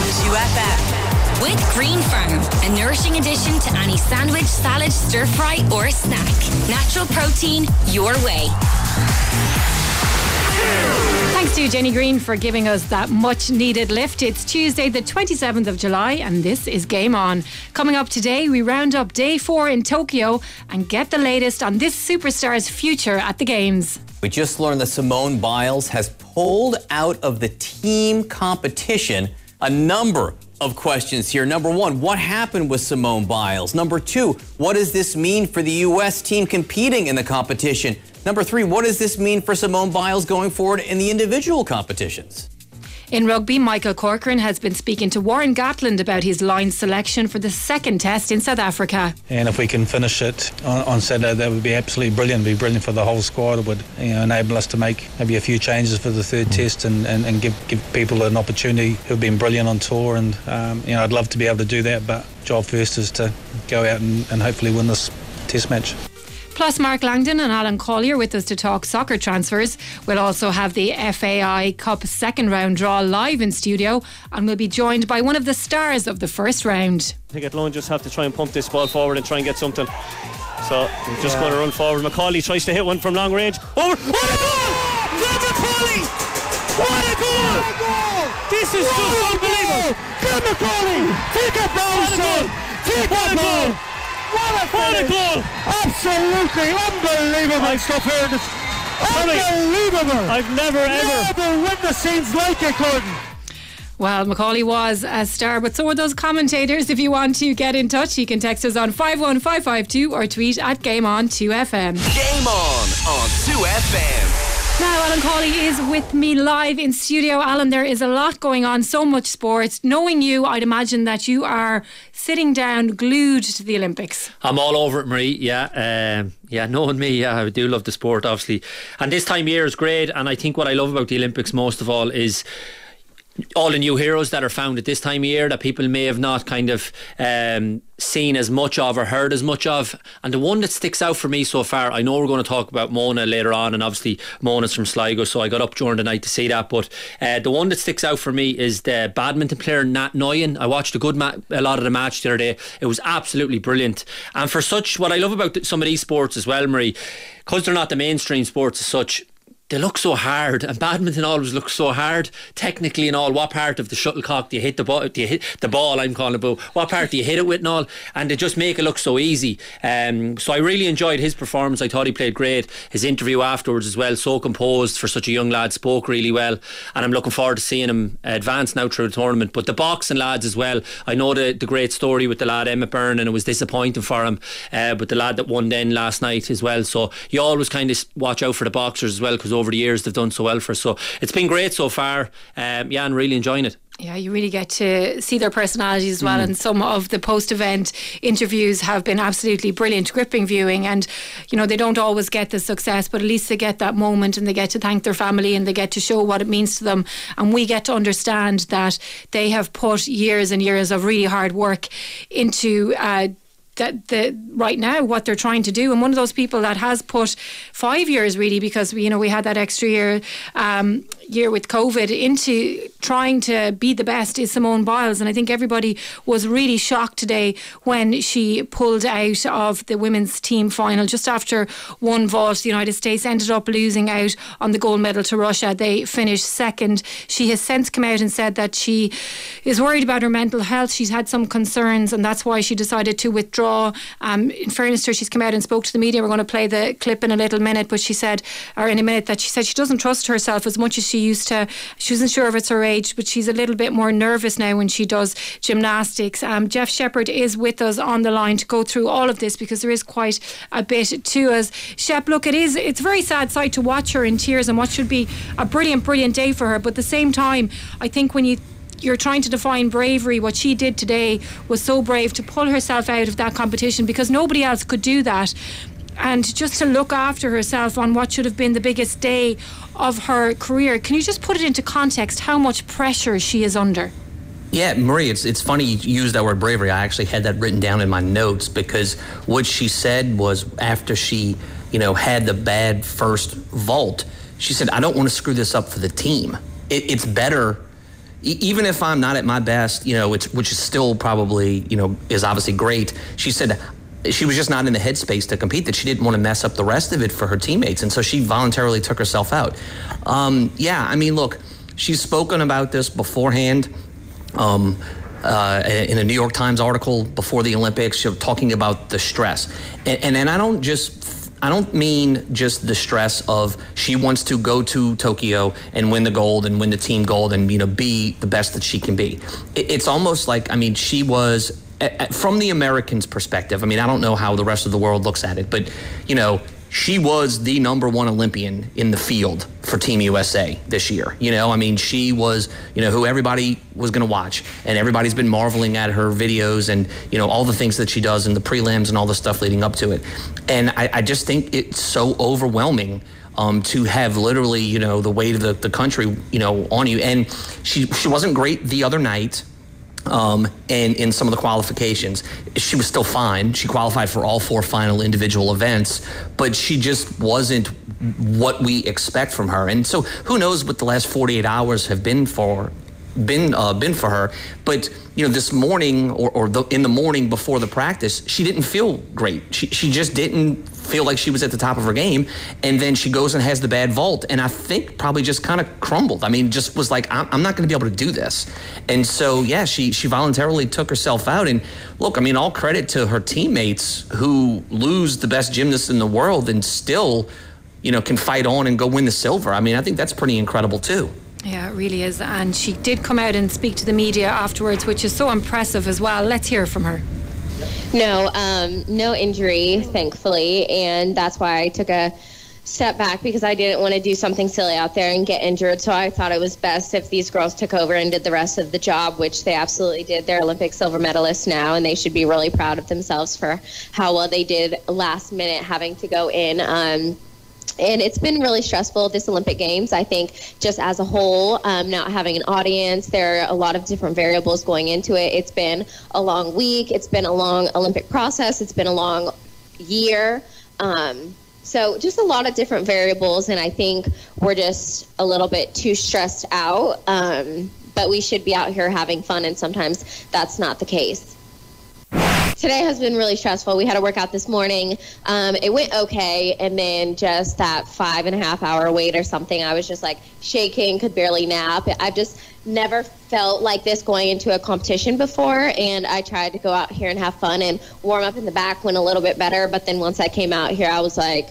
2FM. With Green Farm, a nourishing addition to any sandwich, salad, stir fry or snack. Natural protein, your way. Thanks to Jenny Green for giving us that much needed lift. It's Tuesday the 27th of July and this is Game On. Coming up today, we round up day 4 in Tokyo and get the latest on this superstar's future at the Games. We just learned that Simone Biles has pulled out of the team competition. A number of questions here. Number 1, what happened with Simone Biles? Number 2, what does this mean for the U.S. team competing in the competition? Number 3, what does this mean for Simone Biles going forward in the individual competitions? In rugby, Michael Corcoran has been speaking to Warren Gatland about his line selection for the second test in South Africa. And if we can finish it on Saturday, that would be absolutely brilliant. It would be brilliant for the whole squad. It would enable us to make maybe a few changes for the third test and give people an opportunity who've been brilliant on tour. And I'd love to be able to do that, but job first is to go out and hopefully win this test match. Plus, Mark Langdon and Alan Collier with us to talk soccer transfers. We'll also have the FAI Cup second round draw live in studio, and we'll be joined by one of the stars of the first round. I think Athlone just have to try and pump this ball forward and try and get something. So we're just going to run forward. Macaulay tries to hit one from long range. Over! What a goal! Good Macaulay! What a goal! This is just unbelievable! Good Macaulay! Take a ball, son! Take a goal! What a goal! Absolutely unbelievable stuff here. Unbelievable! I've never witnessed scenes like it, Gordon. Well, Macaulay was a star, but so were those commentators. If you want to get in touch, you can text us on 51552 or tweet at GameOn2FM. Game On 2FM. Now, Alan Cawley is with me live in studio. Alan, there is a lot going on, so much sports. Knowing you, I'd imagine that you are sitting down, glued to the Olympics. I'm all over it, Marie. Knowing me, I do love the sport, obviously. And this time of year is great. And I think what I love about the Olympics most of all is all the new heroes that are found at this time of year that people may have not kind of seen as much of or heard as much of. And the one that sticks out for me so far, I know we're going to talk about Mona later on, and obviously Mona's from Sligo, so I got up during the night to see that, but the one that sticks out for me is the badminton player Nat Nguyen. I watched a lot of the match the other day. It was absolutely brilliant. And for such, what I love about some of these sports as well, Marie, because they're not the mainstream sports as such, they look so hard, and badminton always looks so hard technically and all. What part of the shuttlecock do you hit the ball? Do you hit the ball? I'm calling about what part do you hit it with and all, and they just make it look so easy. So I really enjoyed his performance. I thought he played great. His interview afterwards as well, so composed for such a young lad, spoke really well, and I'm looking forward to seeing him advance now through the tournament. But the boxing lads as well, I know the great story with the lad Emmett Byrne, and it was disappointing for him, but the lad that won then last night as well. So you always kind of watch out for the boxers as well, because over the years they've done so well for us. So it's been great so far, and really enjoying it. Yeah, you really get to see their personalities as well, and some of the post-event interviews have been absolutely brilliant, gripping viewing, and they don't always get the success, but at least they get that moment and they get to thank their family and they get to show what it means to them, and we get to understand that they have put years and years of really hard work into right now what they're trying to do. And one of those people that has put 5 years really, because we had that extra year with COVID, into trying to be the best is Simone Biles. And I think everybody was really shocked today when she pulled out of the women's team final just after one vault. The United States ended up losing out on the gold medal to Russia. They finished second. She has since come out and said that she is worried about her mental health. She's had some concerns, and that's why she decided to withdraw. In fairness to her, she's come out and spoke to the media. We're going to play the clip in a minute, but she said that she doesn't trust herself as much as she used to. She wasn't sure if it's her age, but she's a little bit more nervous now when she does gymnastics. Jeff Shepherd is with us on the line to go through all of this, because there is quite a bit to us. Shep, look, it's a very sad sight to watch her in tears, and what should be a brilliant day for her, but at the same time, I think when you're trying to define bravery, what she did today was so brave to pull herself out of that competition, because nobody else could do that, and just to look after herself on what should have been the biggest day of her career. Can you just put it into context how much pressure she is under? Yeah, Marie, it's funny you use that word bravery. I actually had that written down in my notes, because what she said was, after she had the bad first vault, she said, I don't want to screw this up for the team. It's better even if I'm not at my best, which is still probably, is obviously great. She said she was just not in the headspace to compete, that she didn't want to mess up the rest of it for her teammates. And so she voluntarily took herself out. Look, she's spoken about this beforehand. In a New York Times article before the Olympics, she was talking about the stress. And I don't mean just the stress of she wants to go to Tokyo and win the gold and win the team gold and, be the best that she can be. It's almost like, she was, from the Americans' perspective, I don't know how the rest of the world looks at it, but, she was the number one Olympian in the field for Team USA this year. She was, who everybody was going to watch, and everybody's been marveling at her videos and, all the things that she does in the prelims and all the stuff leading up to it. And I just think it's so overwhelming to have literally, the weight of the country, on you. And she wasn't great the other night. And in some of the qualifications, she was still fine. She qualified for all 4 final individual events, but she just wasn't what we expect from her. And so who knows what the last 48 hours have been for her. But this morning in the morning before the practice, she didn't feel great. She just didn't feel like she was at the top of her game. And then she goes and has the bad vault, and I think probably just kind of crumbled. Just was like, I'm not going to be able to do this. And so she voluntarily took herself out. And look, all credit to her teammates who lose the best gymnast in the world and still can fight on and go win the silver. I think that's pretty incredible too. Yeah, it really is. And she did come out and speak to the media afterwards, which is so impressive as well. Let's hear from her. No injury, thankfully. And that's why I took a step back, because I didn't want to do something silly out there and get injured. So I thought it was best if these girls took over and did the rest of the job, which they absolutely did. They're Olympic silver medalists now, and they should be really proud of themselves for how well they did last minute having to go in. And it's been really stressful, this Olympic Games. I think just as a whole, not having an audience, there are a lot of different variables going into it. It's been a long week. It's been a long Olympic process. It's been a long year. So just a lot of different variables, and I think we're just a little bit too stressed out. But we should be out here having fun, and sometimes that's not the case. Today has been really stressful. We had a workout this morning. It went okay, and then just that 5.5 hour wait or something, I was just like shaking, could barely nap. I've just never felt like this going into a competition before, and I tried to go out here and have fun, and warm up in the back went a little bit better, but then once I came out here, I was like,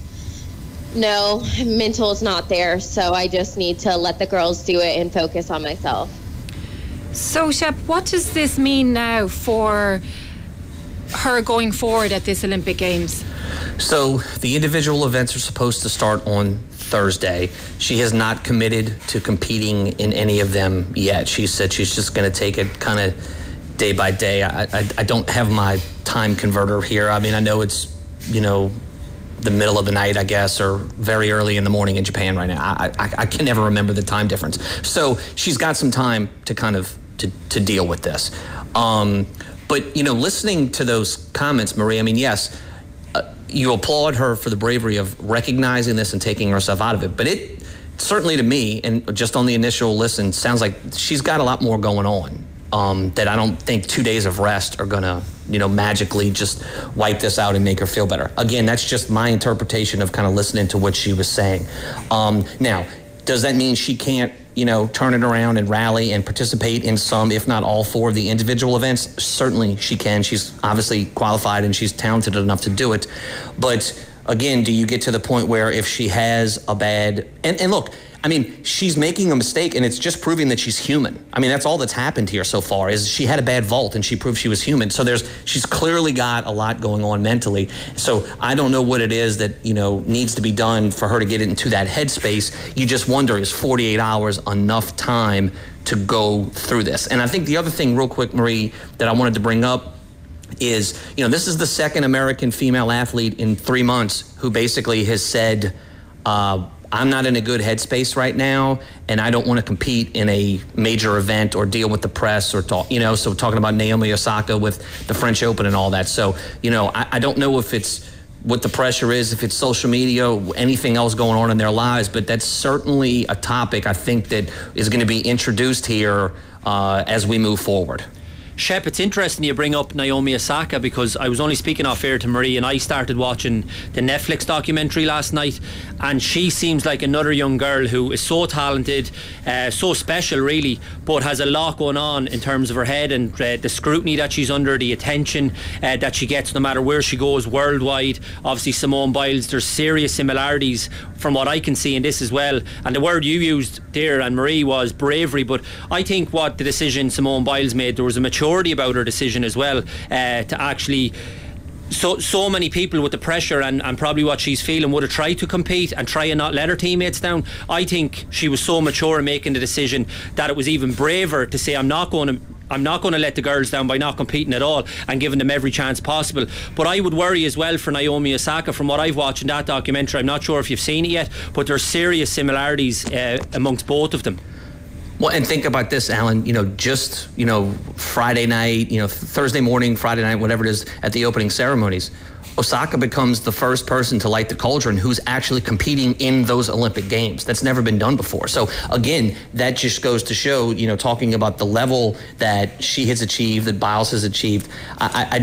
no, mental is not there, so I just need to let the girls do it and focus on myself. So, Shep, what does this mean now for her going forward at this Olympic Games? So the individual events are supposed to start on Thursday. She has not committed to competing in any of them yet. She said she's just going to take it kind of day by day. I don't have my time converter here. I know it's, the middle of the night, I guess, or very early in the morning in Japan right now. I can never remember the time difference. So she's got some time to kind of to deal with this. But, listening to those comments, Marie, yes, you applaud her for the bravery of recognizing this and taking herself out of it. But it certainly to me, and just on the initial listen, sounds like she's got a lot more going on that I don't think 2 days of rest are going to, magically just wipe this out and make her feel better. Again, that's just my interpretation of kind of listening to what she was saying. Now, does that mean she can't, turn it around and rally and participate in some, if not all 4 of the individual events? Certainly she can. She's obviously qualified and she's talented enough to do it. But again, do you get to the point where if she has a bad, and look, she's making a mistake, and it's just proving that she's human. That's all that's happened here so far, is she had a bad vault and she proved she was human. So she's clearly got a lot going on mentally. So I don't know what it is that, needs to be done for her to get into that headspace. You just wonder, is 48 hours enough time to go through this? And I think the other thing real quick, Marie, that I wanted to bring up is, this is the second American female athlete in 3 months who basically has said, I'm not in a good headspace right now, and I don't want to compete in a major event or deal with the press or talk, so talking about Naomi Osaka with the French Open and all that. So, I don't know if it's what the pressure is, if it's social media, anything else going on in their lives. But that's certainly a topic I think that is going to be introduced here as we move forward. Shep, it's interesting you bring up Naomi Osaka, because I was only speaking off air to Marie and I started watching the Netflix documentary last night, and she seems like another young girl who is so talented, so special really, but has a lot going on in terms of her head and the scrutiny that she's under, the attention that she gets no matter where she goes worldwide. Obviously Simone Biles, there's serious similarities from what I can see in this as well, and the word you used there and Marie was bravery, but I think what the decision Simone Biles made, there was a maturity about her decision as well, to actually so many people with the pressure and probably what she's feeling would have tried to compete and try and not let her teammates down. I think she was so mature in making the decision that it was even braver to say I'm not going to let the girls down by not competing at all and giving them every chance possible. But I would worry as well for Naomi Osaka. From what I've watched in that documentary, I'm not sure if you've seen it yet, but there's serious similarities amongst both of them. Well, and think about this, Alan, just, Friday night, Thursday morning, Friday night, whatever it is, at the opening ceremonies, Osaka becomes the first person to light the cauldron who's actually competing in those Olympic Games. That's never been done before. So again, that just goes to show, talking about the level that she has achieved, that Biles has achieved. I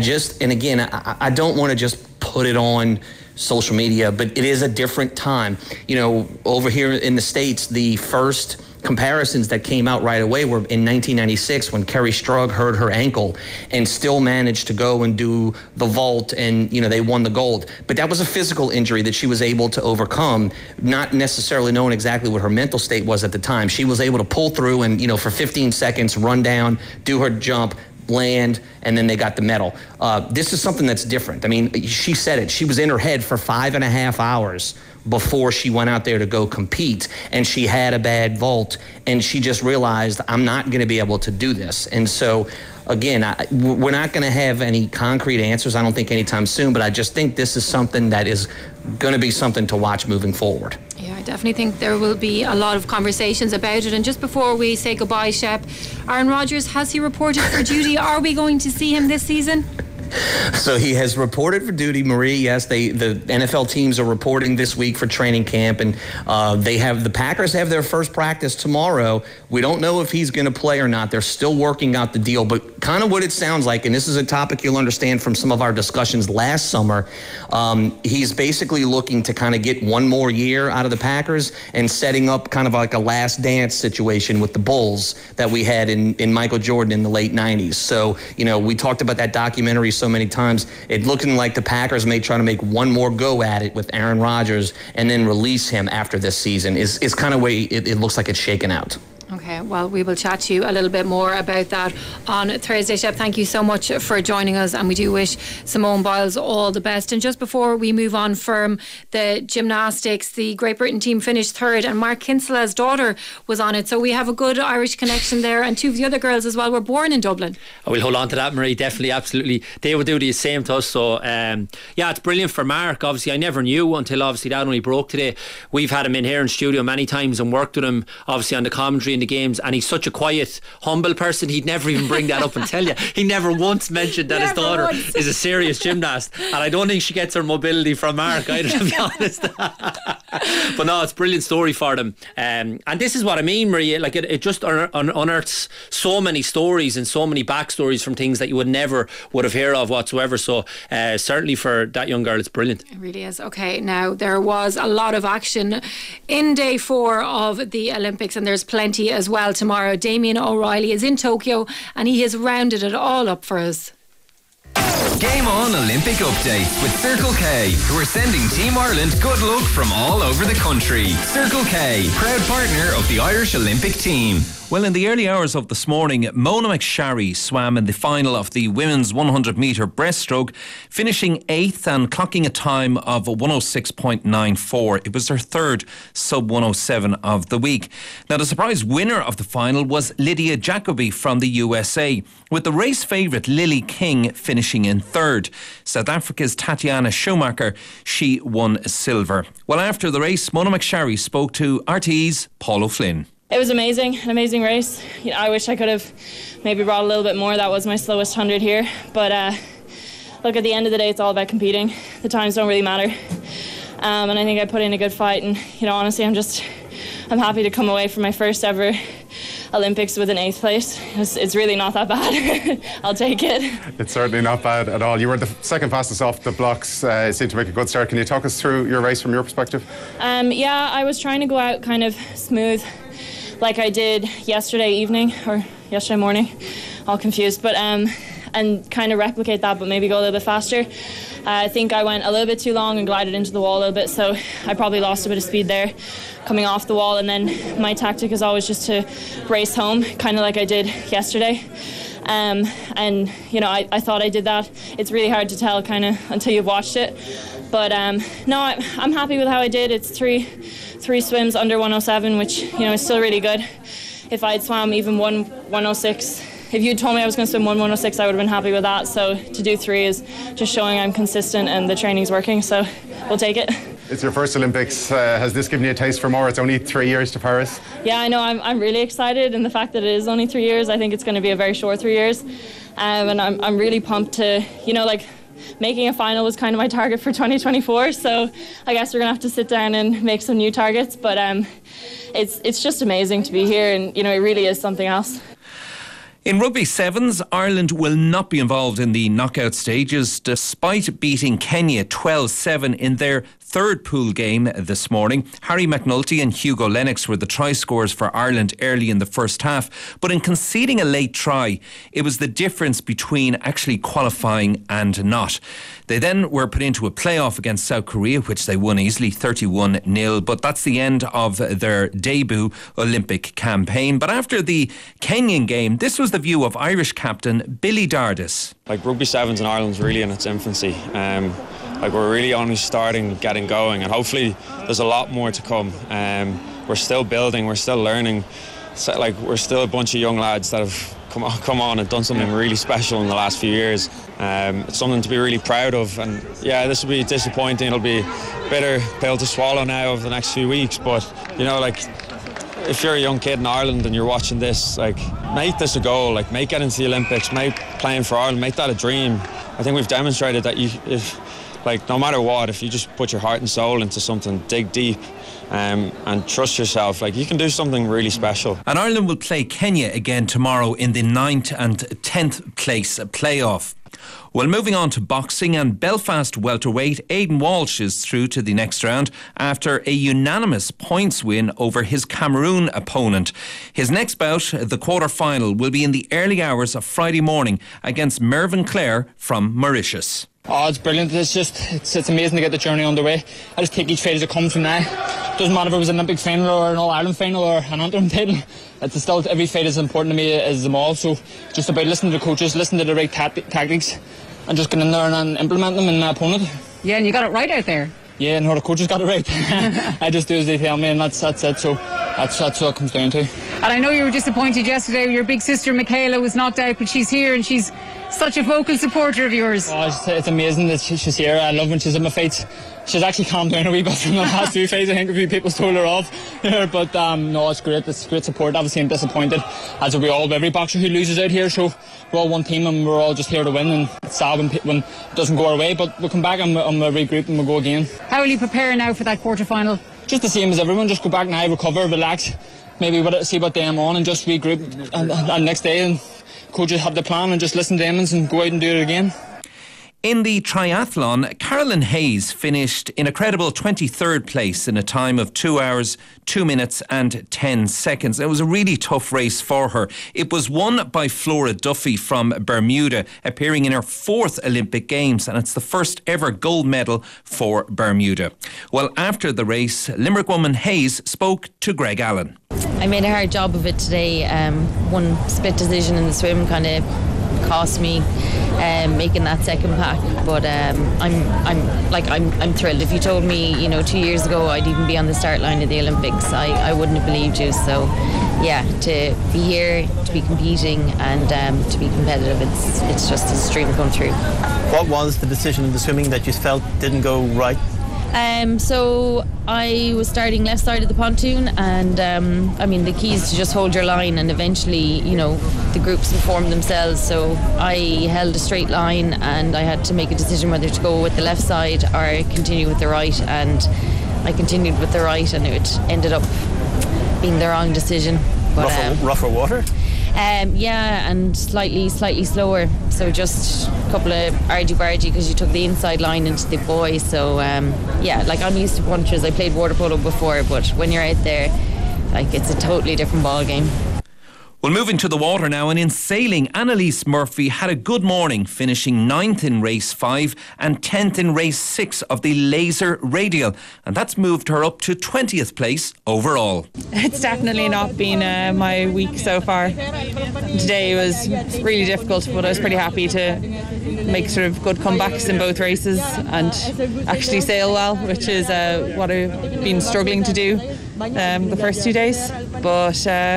don't want to just put it on social media, but it is a different time. Over here in the States, the first comparisons that came out right away were in 1996 when Kerri Strug hurt her ankle and still managed to go and do the vault, and they won the gold. But that was a physical injury that she was able to overcome, not necessarily knowing exactly what her mental state was at the time. She was able to pull through and for 15 seconds run down, do her jump, land, and then they got the medal. This is something that's different. I mean, she said it. She was in her head for 5.5 hours before she went out there to go compete, and she had a bad vault, and she just realized, I'm not going to be able to do this. And so again, we're not going to have any concrete answers, I don't think, anytime soon, but I just think this is something that is going to be something to watch moving forward. Yeah, I definitely think there will be a lot of conversations about it. And just before we say goodbye, Shep, Aaron Rodgers, has he reported for duty? Are we going to see him this season? So he has reported for duty, Marie. Yes, the NFL teams are reporting this week for training camp, and the Packers have their first practice tomorrow. We don't know if he's going to play or not. They're still working out the deal, but kind of what it sounds like, and this is a topic you'll understand from some of our discussions last summer, he's basically looking to kind of get one more year out of the Packers and setting up kind of like a last dance situation with the Bulls that we had in Michael Jordan in the late 90s. So, we talked about that documentary so many times. It looking like the Packers may try to make one more go at it with Aaron Rodgers and then release him after this season is kind of way it looks like it's shaken out. Okay, well, we will chat to you a little bit more about that on Thursday. Shep, thank you so much for joining us, and we do wish Simone Biles all the best. And just before we move on from the gymnastics, the Great Britain team finished third, and Mark Kinsella's daughter was on it, so we have a good Irish connection there, and two of the other girls as well were born in Dublin. We'll hold on to that, Marie, definitely, absolutely. They would do the same to us, so it's brilliant for Mark. Obviously, I never knew until obviously that only broke today. We've had him in here in studio many times and worked with him obviously on the commentary the games, and he's such a quiet, humble person. He'd never even bring that up and tell you. He never once mentioned that his daughter is a serious gymnast, and I don't think she gets her mobility from Mark either, to be honest. But no, it's a brilliant story for them, and this is what I mean, Maria. Like it just unearths so many stories and so many backstories from things that you would have heard of whatsoever. So certainly for that young girl, it's brilliant. It really is. Okay, now there was a lot of action in day 4 of the Olympics, and there's plenty as well tomorrow. Damien O'Reilly is in Tokyo, and he has rounded it all up for us. Game On Olympic Update with Circle K, who are sending Team Ireland good luck from all over the country. Circle K, proud partner of the Irish Olympic team. Well, in the early hours of this morning, Mona McSharry swam in the final of the women's 100-metre breaststroke, finishing 8th and clocking a time of 106.94. It was her third sub-107 of the week. Now, the surprise winner of the final was Lydia Jacobi from the USA, with the race favourite Lily King finishing in third. South Africa's Tatiana Schumacher, she won silver. Well, after the race, Mona McSharry spoke to RTE's Paul O'Flynn. It was amazing, an amazing race. I wish I could have maybe brought a little bit more. That was my slowest 100 here. But look, at the end of the day, it's all about competing. The times don't really matter. And I think I put in a good fight, and honestly, I'm happy to come away from my first ever Olympics with an 8th place. It's really not that bad. I'll take it. It's certainly not bad at all. You were the second fastest off the blocks. Seemed to make a good start. Can you talk us through your race from your perspective? Yeah, I was trying to go out kind of smooth, like I did yesterday evening or yesterday morning. All confused, but and kind of replicate that, but maybe go a little bit faster. I think I went a little bit too long and glided into the wall a little bit, so I probably lost a bit of speed there coming off the wall, and then my tactic is always just to race home, kind of like I did yesterday. And I thought I did that. It's really hard to tell kind of until you've watched it, but no, I'm happy with how I did. It's three swims under 107, which is still really good. If I'd swam even 106, if you'd told me I was going to swim 106, I would have been happy with that. So to do 3 is just showing I'm consistent and the training's working, so we'll take it. It's your first Olympics. Has this given you a taste for more? It's only 3 years to Paris. Yeah, I know. I'm really excited, and the fact that it is only 3 years, I think it's going to be a very short 3 years. And I'm really pumped to, making a final was kind of my target for 2024. So I guess we're going to have to sit down and make some new targets. But it's just amazing to be here, and it really is something else. In rugby sevens, Ireland will not be involved in the knockout stages despite beating Kenya 12-7 in their third pool game this morning. Harry McNulty and Hugo Lennox were the try scorers for Ireland early in the first half, but in conceding a late try, it was the difference between actually qualifying and not. They then were put into a playoff against South Korea, which they won easily, 31-0, but that's the end of their debut Olympic campaign. But after the Kenyan game, this was the view of Irish captain Billy Dardis. Rugby sevens in Ireland's really in its infancy. We're really only getting going, and hopefully there's a lot more to come. We're still building, we're still learning. So, we're still a bunch of young lads that have come on and done something really special in the last few years. It's something to be really proud of, and yeah, this will be disappointing. It'll be a bitter pill to swallow now over the next few weeks, but if you're a young kid in Ireland and you're watching this, make this a goal, make it into the Olympics, make playing for Ireland, make that a dream. I think we've demonstrated that no matter what, if you just put your heart and soul into something, dig deep and trust yourself, you can do something really special. And Ireland will play Kenya again tomorrow in the 9th and 10th place playoff. Well, moving on to boxing, and Belfast welterweight Aidan Walsh is through to the next round after a unanimous points win over his Cameroon opponent. His next bout, the quarter-final, will be in the early hours of Friday morning against Mervyn Clare from Mauritius. Oh, it's brilliant. It's amazing to get the journey underway. I just take each fight as it comes from now. Doesn't matter if it was an Olympic final or an All-Ireland final or an interim title. It's still, every fight is important to me as them all. So just about listening to the coaches, listening to the right tactics, and just getting in there and implement them in my opponent. Yeah, and you got it right out there. Yeah, no, the coaches got it right. I just do as they tell me, and that's it. So that's what it comes down to. And I know you were disappointed yesterday. Your big sister Michaela was knocked out, but she's here and she's such a vocal supporter of yours. Oh, it's amazing that she's here. I love when she's in my fights. She's actually calmed down a wee bit from the last few fights. I think a few people told her off. But no, it's great. It's great support. Obviously, I'm disappointed, as are we all, every boxer who loses out here. So we're all one team and we're all just here to win. And it's sad when it doesn't go our way. But we'll come back and we'll regroup and we'll go again. How will you prepare now for that quarter-final? Just the same as everyone. Just go back now, recover, relax. Maybe see what day I'm on and just regroup. And next day, and coaches have the plan and just listen to them and go out and do it again. In the triathlon, Carolyn Hayes finished in a credible 23rd place in a time of 2 hours, 2 minutes and 10 seconds. It was a really tough race for her. It was won by Flora Duffy from Bermuda, appearing in her 4th Olympic Games, and it's the first ever gold medal for Bermuda. Well, after the race, Limerick woman Hayes spoke to Greg Allen. I made a hard job of it today. One split decision in the swim kind of cost me making that second pack, but I'm thrilled. If you told me 2 years ago I'd even be on the start line of the Olympics, I wouldn't have believed you. So yeah, to be here, to be competing and to be competitive, it's just a dream come true. What was the decision in the swimming that you felt didn't go right? So I was starting left side of the pontoon, and the key is to just hold your line, and eventually, the groups will form themselves. So I held a straight line, and I had to make a decision whether to go with the left side or continue with the right, and I continued with the right, and it ended up being the wrong decision. But, rougher water? Yeah, and slightly slower. So just a couple of argy-bargy because you took the inside line into the buoy. So I'm used to punches. I played water polo before, but when you're out there, it's a totally different ball game. Well, moving to the water now, and in sailing, Annalise Murphy had a good morning, finishing 9th in race 5 and 10th in race 6 of the Laser Radial, and that's moved her up to 20th place overall. It's definitely not been my week so far. Today was really difficult, but I was pretty happy to make sort of good comebacks in both races and actually sail well, which is what I've been struggling to do the first 2 days. But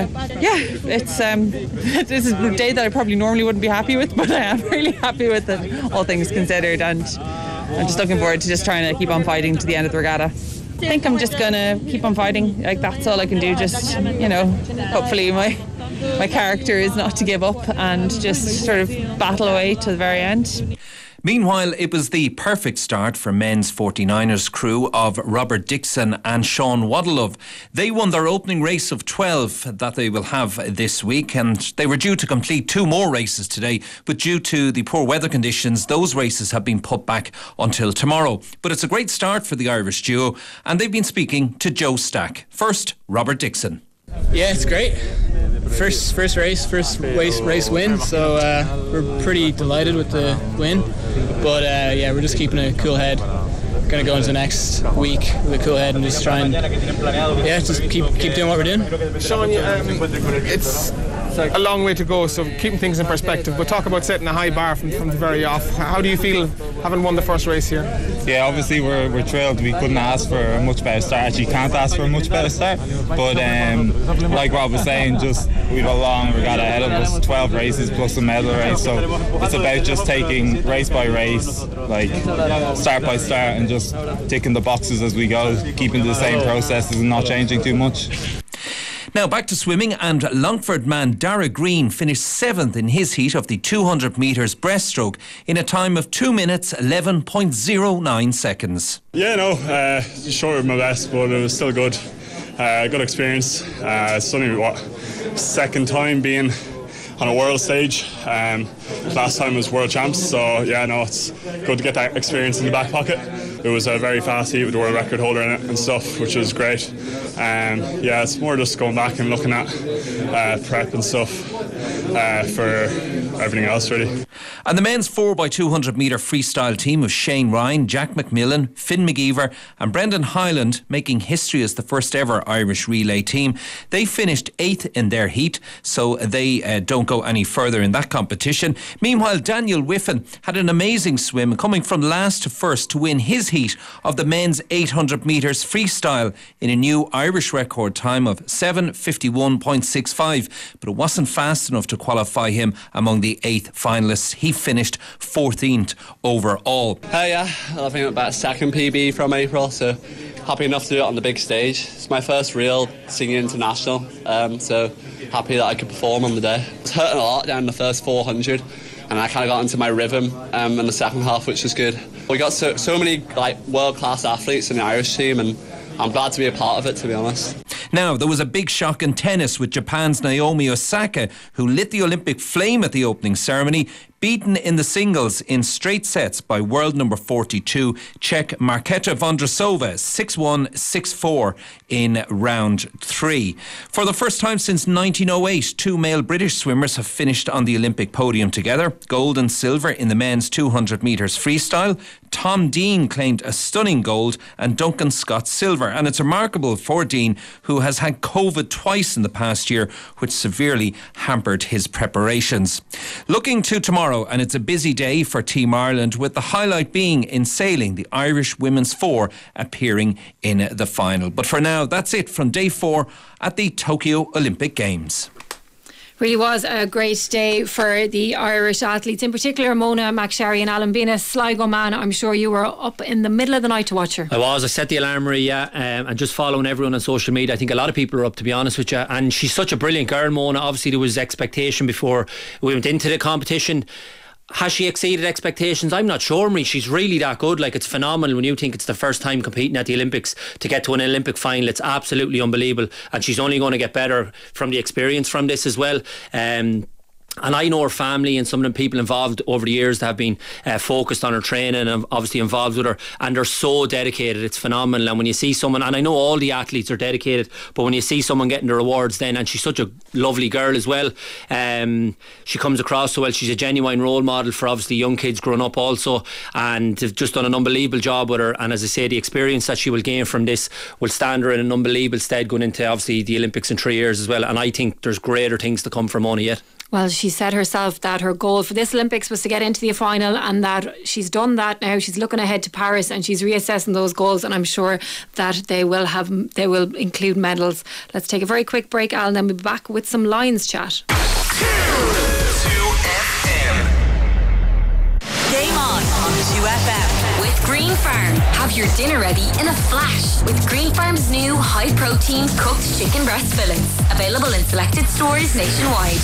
it's this is a day that I probably normally wouldn't be happy with, but I am really happy with it, all things considered, and I'm just looking forward to just trying to keep on fighting to the end of the regatta. I think I'm just gonna keep on fighting. That's all I can do. Just hopefully my character is not to give up and just sort of battle away to the very end. Meanwhile, it was the perfect start for men's 49ers crew of Robert Dixon and Sean Waddlove. They won their opening race of 12 that they will have this week, and they were due to complete 2 more races today, but due to the poor weather conditions, those races have been put back until tomorrow. But it's a great start for the Irish duo, and they've been speaking to Joe Stack. First, Robert Dixon. Yeah, it's great. First race win, so we're pretty delighted with the win. But we're just keeping a cool head. Going to go into the next week with a cool head and just try and just keep doing what we're doing. Sean, it's a long way to go, so keeping things in perspective, but talk about setting a high bar from the very off. How do you feel having won the first race here? Yeah, obviously we're thrilled. We couldn't ask for a much better start. Actually, can't ask for a much better start. But like Rob was saying, just we've a long regatta ahead of us, 12 races plus a medal race. So it's about just taking race by race, like start by start, and just ticking the boxes as we go, keeping the same processes and not changing too much. Now back to swimming, and Longford man Dara Green finished 7th in his heat of the 200 metres breaststroke in a time of 2 minutes 11.09 seconds. Yeah, short of my best, but it was still good. Good experience. It's only second time being on a world stage. Last time was world champs, so it's good to get that experience in the back pocket. It was a very fast heat with the world record holder in it and stuff, which was great. It's more just going back and looking at prep and stuff for everything else, really. And the men's 4x200 metre freestyle team of Shane Ryan, Jack McMillan, Finn McGeever and Brendan Hyland, making history as the first ever Irish relay team. They finished 8th in their heat, so they don't go any further in that competition. Meanwhile, Daniel Whiffen had an amazing swim, coming from last to first to win his heat of the men's 800 metres freestyle in a new Irish record time of 7:51.65, but it wasn't fast enough to qualify him among the 8th finalists. He finished 14th overall. I think about a second PB from April, so happy enough to do it on the big stage. It's my first real senior international, so happy that I could perform on the day. I was hurting a lot down the first 400, and I kind of got into my rhythm in the second half, which was good. We got so many world-class athletes in the Irish team, and I'm glad to be a part of it, to be honest. Now, there was a big shock in tennis with Japan's Naomi Osaka, who lit the Olympic flame at the opening ceremony, beaten in the singles in straight sets by world number 42 Czech Marketa Vondrousova 6-1, 6-4 in round 3. For the first time since 1908, 2 male British swimmers have finished on the Olympic podium together, gold and silver in the men's 200 metres freestyle. Tom Dean claimed a stunning gold and Duncan Scott silver, and it's remarkable for Dean, who has had COVID twice in the past year, which severely hampered his preparations. Looking to tomorrow, and it's a busy day for Team Ireland, with the highlight being in sailing, the Irish women's 4 appearing in the final. But for now, that's it from day 4 at the Tokyo Olympic Games. Really was a great day for the Irish athletes, in particular Mona McSharry and Alan. Being a Sligo man, I'm sure you were up in the middle of the night to watch her. I set the alarm, Maria, and just following everyone on social media. I think a lot of people are up, to be honest with you, and she's such a brilliant girl, Mona. Obviously there was expectation before we went into the competition. Has she exceeded expectations? I'm not sure, Marie. She's really that good. Like, it's phenomenal when you think it's the first time competing at the Olympics to get to an Olympic final. It's absolutely unbelievable, and she's only going to get better from the experience from this as well. And I know her family and some of the people involved over the years that have been focused on her training and obviously involved with her, and they're so dedicated. It's phenomenal. And when you see someone, and I know all the athletes are dedicated, but when you see someone getting the rewards then, and she's such a lovely girl as well, she comes across so well. She's a genuine role model for obviously young kids growing up also, and they've just done an unbelievable job with her. And as I say, the experience that she will gain from this will stand her in an unbelievable stead going into obviously the Olympics in 3 years as well. And I think there's greater things to come from Mona yet. Well, she said herself that her goal for this Olympics was to get into the final, and that she's done that now. She's looking ahead to Paris and she's reassessing those goals, and I'm sure that they will include medals. Let's take a very quick break, Al, and then we'll be back with some Lions chat. 2 FM. Game on 2FM with Green Farm. Have your dinner ready in a flash with Green Farm's new high-protein cooked chicken breast fillets. Available in selected stores nationwide.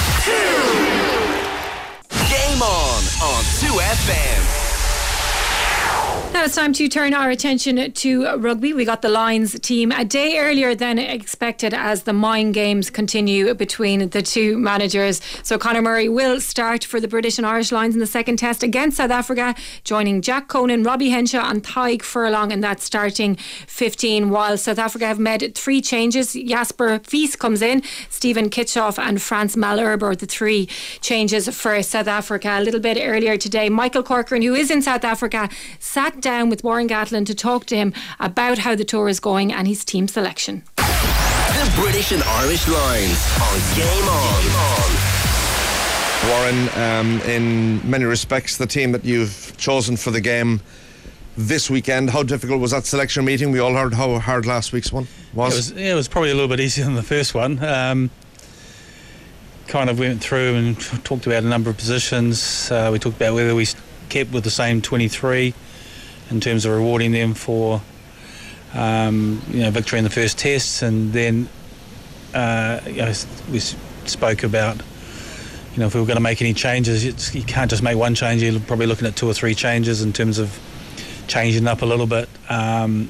Game on 2FM. Now it's time to turn our attention to rugby. We got the Lions team a day earlier than expected as the mind games continue between the two managers. So Conor Murray will start for the British and Irish Lions in the second test against South Africa, joining Jack Conan, Robbie Henshaw and Tadhg Furlong in that starting 15, while South Africa have made 3 changes. Jasper Wiese comes in, Stephen Kitchoff and Frans Malherbe, the 3 changes for South Africa. A little bit earlier today, Michael Corcoran, who is in South Africa, sat down with Warren Gatland to talk to him about how the tour is going and his team selection. The British and Irish Lions on Game On. Warren, in many respects, the team that you've chosen for the game this weekend, how difficult was that selection meeting? We all heard how hard last week's one was. It was probably a little bit easier than the first one. Kind of went through and talked about a number of positions. We talked about whether we kept with the same 23 in terms of rewarding them for victory in the first test, and then we spoke about if we were going to make any changes, you can't just make one change. You're probably looking at 2 or 3 changes in terms of changing up a little bit, so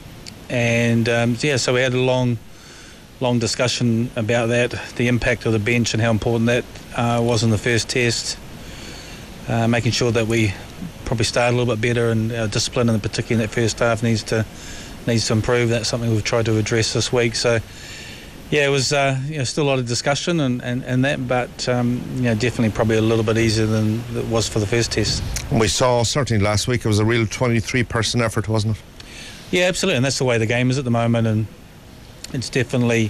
we had a long discussion about that, the impact of the bench and how important that was in the first test, making sure that we probably start a little bit better, and our discipline, and particularly in that first half, needs to improve. That's something we've tried to address this week. So it was still a lot of discussion and that, but definitely probably a little bit easier than it was for the first test. And we saw certainly last week it was a real 23-person effort, wasn't it? Yeah, absolutely, and that's the way the game is at the moment, and it's definitely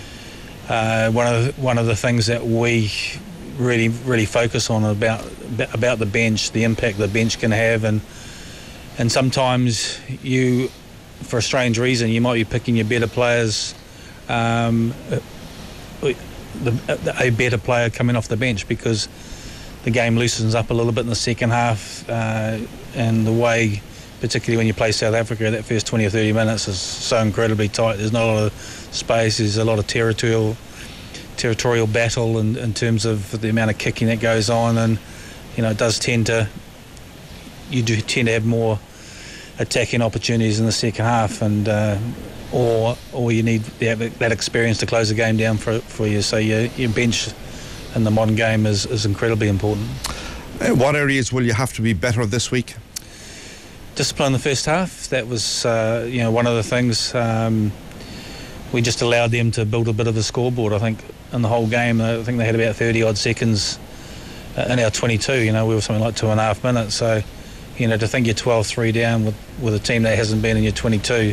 one of the things that we really focus on about the bench, the impact the bench can have, and sometimes you, for a strange reason, you might be picking your better players, a better player coming off the bench, because the game loosens up a little bit in the second half, and the way, particularly when you play South Africa, that first 20 or 30 minutes is so incredibly tight. There's not a lot of space, there's a lot of territorial battle in terms of the amount of kicking that goes on, and it does tend to have more attacking opportunities in the second half, and or you need that experience to close the game down for you. So your bench in the modern game is incredibly important. What areas will you have to be better this week? Discipline in the first half. That was one of the things. We just allowed them to build a bit of a scoreboard. I think in the whole game, I think they had about 30 odd seconds in our 22. We were something like 2.5 minutes. So to think you're 12-3 down with a team that hasn't been in your 22,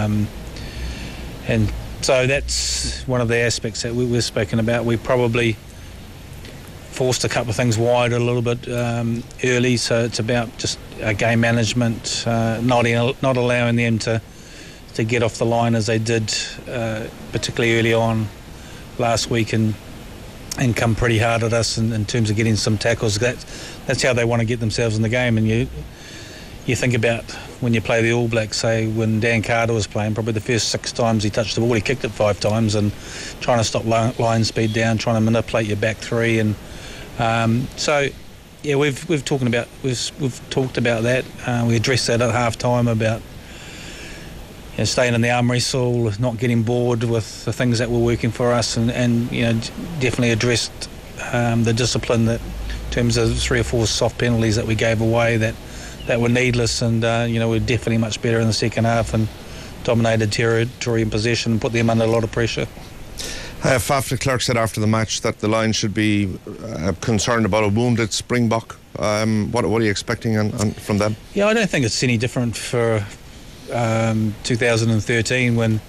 and so that's one of the aspects that we've spoken about. We probably forced a couple of things wide a little bit early, so it's about just game management, not allowing them to get off the line as they did, particularly early on last week in and come pretty hard at us in terms of getting some tackles. That's how they want to get themselves in the game. And you think about when you play the All Blacks, say when Dan Carter was playing, probably the first 6 times he touched the ball, he kicked it 5 times, and trying to stop line speed down, trying to manipulate your back three, and so yeah, we've talked about that. We addressed that at half time about staying in the arm wrestle, not getting bored with the things that were working for us, and definitely addressed the discipline that in terms of 3 or 4 soft penalties that we gave away that were needless, and we're definitely much better in the second half and dominated territory and possession and put them under a lot of pressure. Faf de Klerk said after the match that the line should be concerned about a wounded Springbok. What are you expecting from them? Yeah, I don't think it's any different for 2013 when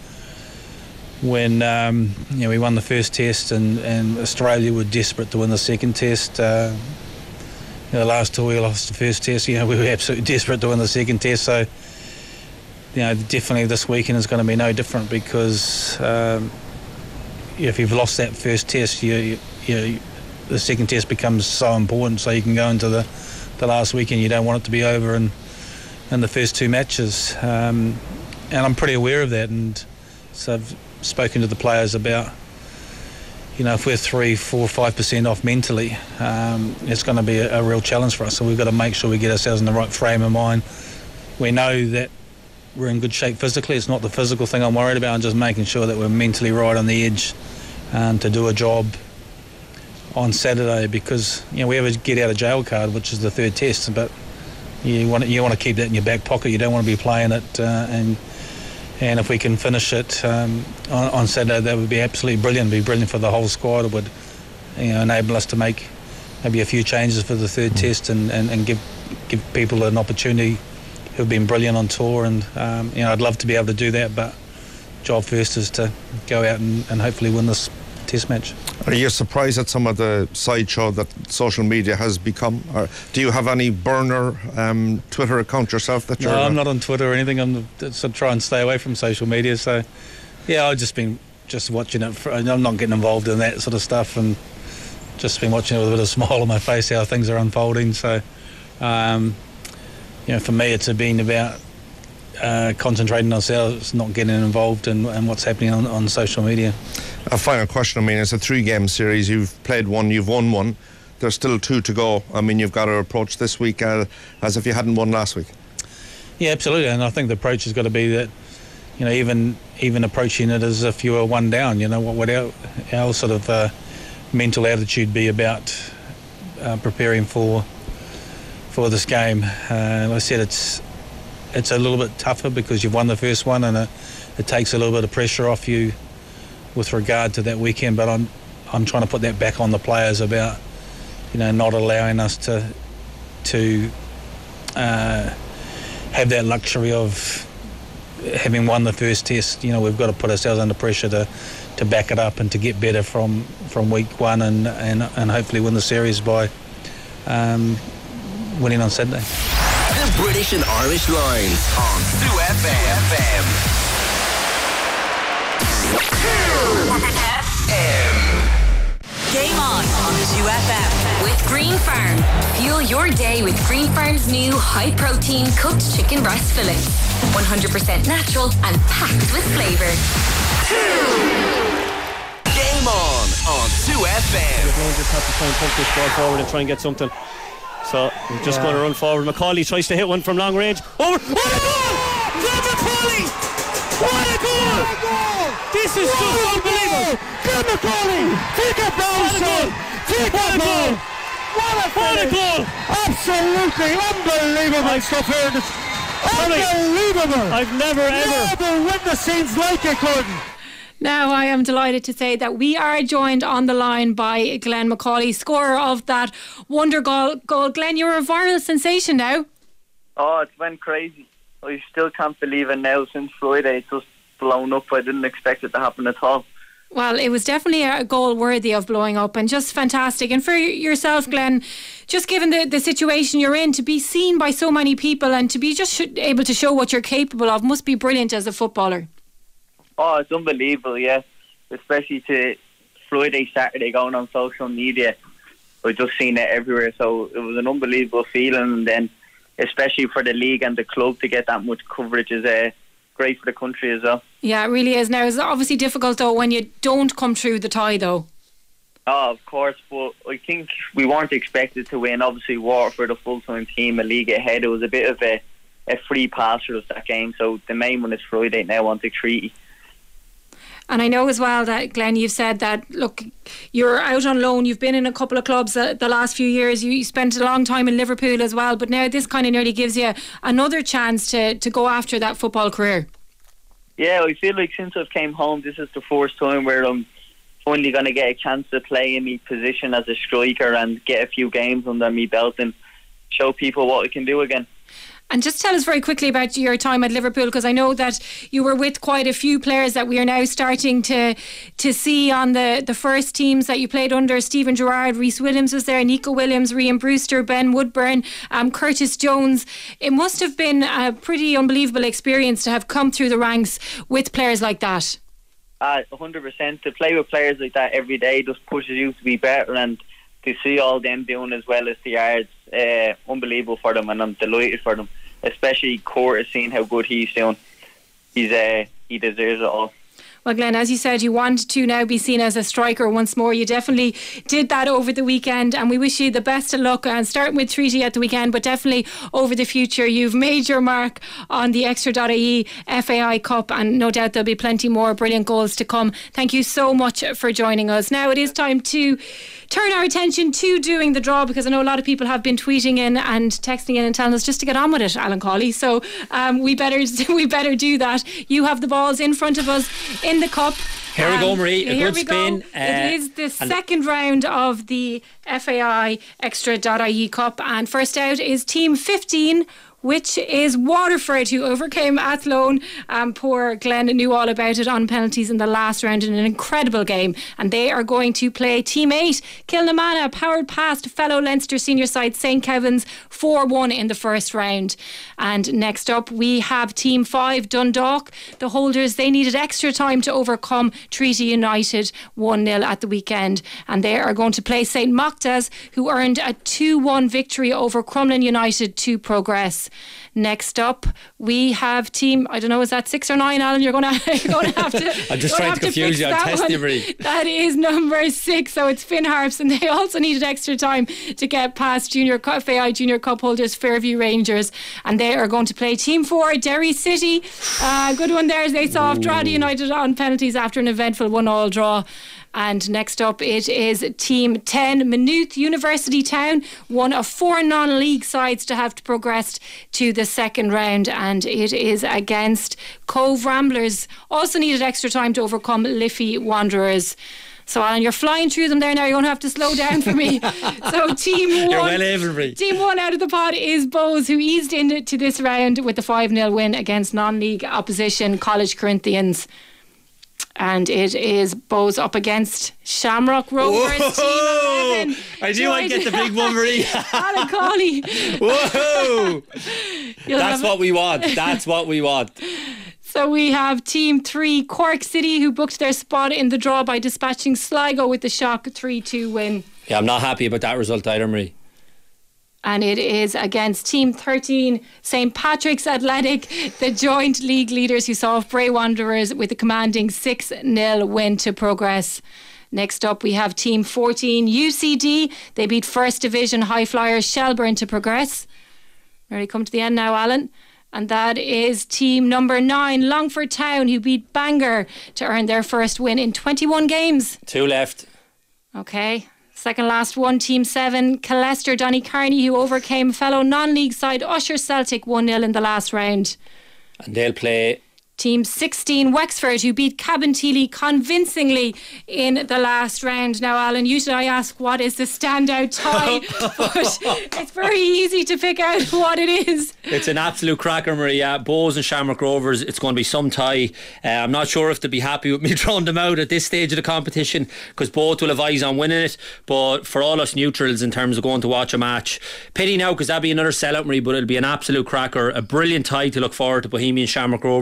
we won the first test and Australia were desperate to win the second test. The last tour we lost the first test. We were absolutely desperate to win the second test. So definitely this weekend is going to be no different, because if you've lost that first test, the second test becomes so important. So you can go into the last weekend. You don't want it to be over in the first 2 matches, and I'm pretty aware of that. And so I've spoken to the players about, if we're 3, 4, 5% off mentally, it's going to be a real challenge for us. So we've got to make sure we get ourselves in the right frame of mind. We know that we're in good shape physically. It's not the physical thing I'm worried about. I'm just making sure that we're mentally right on the edge to do a job on Saturday, because we have a get out of jail card, which is the 3rd test, but you want to keep that in your back pocket. You don't want to be playing it, and if we can finish it on Saturday, that would be absolutely brilliant. It'd be brilliant for the whole squad. It would enable us to make maybe a few changes for the 3rd test and give people an opportunity who've been brilliant on tour, and I'd love to be able to do that, but job first is to go out and hopefully win this test match. Are you surprised at some of the sideshow that social media has become? Or do you have any burner Twitter account yourself that you're... No, I'm not on Twitter or anything. I'm try and stay away from social media, so yeah, I've just been watching it. I'm not getting involved in that sort of stuff, and just been watching it with a bit of a smile on my face how things are unfolding. So for me it's been about concentrating on ourselves, not getting involved in what's happening on social media. A final question. It's a 3-game series. You've played 1, you've won 1. There's still 2 to go. You've got to approach this week as if you hadn't won last week. Yeah, absolutely. And I think the approach has got to be that, even approaching it as if you were 1 down. What would our sort of mental attitude be about preparing for this game? Like I said, it's a little bit tougher because you've won the first one, and it takes a little bit of pressure off you with regard to that weekend. But I'm trying to put that back on the players about not allowing us to have that luxury of having won the first test. We've got to put ourselves under pressure to back it up and to get better from week 1 and hopefully win the series by winning on Saturday. The British and Irish Lines on 2FM. Game on 2FM with Green Farm. Fuel your day with Green Farm's new high-protein cooked chicken breast fillets. 100% natural and packed with flavour. Game on 2FM. The Rangers have to try and pump this ball forward and try and get something. So we're just going to run forward. McCauley tries to hit one from long range. Over. What a goal! Glenn McCauley! What a goal! This is just unbelievable. Glenn McCauley! Take a ball, son! Take a ball! What a goal! Absolutely unbelievable stuff here. Unbelievable! I've never witnessed scenes like it, Gordon. Now I am delighted to say that we are joined on the line by Glenn McCauley, scorer of that wonder goal. Glenn, you're a viral sensation now. Oh, it's went crazy. I still can't believe it now. Since Friday, it's just blown up. I didn't expect it to happen at all. Well, it was definitely a goal worthy of blowing up and just fantastic. And for yourself, Glenn, just given the situation you're in, to be seen by so many people and to be just able to show what you're capable of must be brilliant as a footballer. Oh, it's unbelievable, yeah. Especially to Friday, Saturday going on social media. We've just seen it everywhere, so it was an unbelievable feeling. And then, especially for the league and the club to get that much coverage is great for the country as well. Yeah, it really is. Now, it's obviously difficult though when you don't come through the tie though. Oh, of course, but I think we weren't expected to win. Obviously, Waterford, a full-time team, a league ahead. It was a bit of a free pass for us, that game. So the main one is Friday now on to Treaty. And I know as well that, Glenn, you've said that, look, you're out on loan. You've been in a couple of clubs the last few years. You spent a long time in Liverpool as well. But now this kind of nearly gives you another chance to go after that football career. Yeah, I feel like since I've came home, this is the first time where I'm finally going to get a chance to play in my position as a striker and get a few games under my belt and show people what I can do again. And just tell us very quickly about your time at Liverpool, because I know that you were with quite a few players that we are now starting to see on the first teams that you played under. Stephen Gerrard, Rhys Williams was there, Nico Williams, Rian Brewster, Ben Woodburn, Curtis Jones. It must have been a pretty unbelievable experience to have come through the ranks with players like that. 100%. To play with players like that every day just pushes you to be better, and to see all them doing as well as the yards, unbelievable for them, and I'm delighted for them. Especially Curtis, seeing how good he's doing. He deserves it all. Well, Glenn, as you said, you want to now be seen as a striker once more. You definitely did that over the weekend, and we wish you the best of luck, and starting with Treaty at the weekend, but definitely over the future. You've made your mark on the Extra.ie FAI Cup, and no doubt there'll be plenty more brilliant goals to come. Thank you so much for joining us. Now it is time to turn our attention to doing the draw, because I know a lot of people have been tweeting in and texting in and telling us just to get on with it, Alan Cawley. So we better do that. You have the balls in front of us in the cup. Here we go, Marie. A good spin. It is the second round of the FAI Extra.ie Cup, and first out is Team 15, which is Waterford, who overcame Athlone. Poor Glenn knew all about it on penalties in the last round in an incredible game. And they are going to play Team 8, Kilnamanagh, powered past fellow Leinster senior side St. Kevin's 4-1 in the first round. And next up we have Team 5, Dundalk. The holders, they needed extra time to overcome Treaty United 1-0 at the weekend. And they are going to play St. Machtas, who earned a 2-1 victory over Crumlin United to progress. Next up we have team, I don't know, is that 6 or 9, Alan? You're going to have to I'm just trying to confuse you. I'm testing you, Marie. That is number 6, so it's Finn Harps, and they also needed extra time to get past FAI Junior Cup holders Fairview Rangers, and they are going to play Team 4, Derry City. Good one there as they saw off Drogheda United on penalties after an eventful 1-1 draw. And next up it is Team 10, Maynooth University Town, one of 4 non-league sides to have progressed to the second round, and it is against Cove Ramblers. Also needed extra time to overcome Liffey Wanderers. So Alan, you're flying through them there now. You're going to have to slow down for me. So Team 1, you're well able, Marie. Team 1 out of the pod is Bohs, who eased into this round with the 5-0 win against non-league opposition College Corinthians. And it is Bohs up against Shamrock Rovers. Whoa! Team 11. I knew I'd get the big one, Marie. Alan Cawley. Whoa! That's what we want. That's what we want. So we have Team 3, Cork City, who booked their spot in the draw by dispatching Sligo with the shock 3-2 win. Yeah, I'm not happy about that result either, Marie. And it is against Team 13, St. Patrick's Athletic, the joint league leaders, who saw off Bray Wanderers with a commanding 6-0 win to progress. Next up we have Team 14, UCD. They beat First Division high flyers Shelburne to progress. Ready to come to the end now, Alan? And that is team number 9, Longford Town, who beat Bangor to earn their first win in 21 games. 2 left. Okay. Second last one, Team 7, Callester Donny Carney, who overcame fellow non-league side Usher Celtic 1-0 in the last round. And they'll play Team 16, Wexford, who beat Cabinteely convincingly in the last round. Now, Alan, usually I ask what is the standout tie, but it's very easy to pick out what it is. It's an absolute cracker, Maria. Bohs and Shamrock Rovers, it's going to be some tie. I'm not sure if they'll be happy with me throwing them out at this stage of the competition, because both will have eyes on winning it. But for all us neutrals, in terms of going to watch a match, pity now, because that'll be another sellout, Marie, but it'll be an absolute cracker. A brilliant tie to look forward to, Bohemian Shamrock Rovers.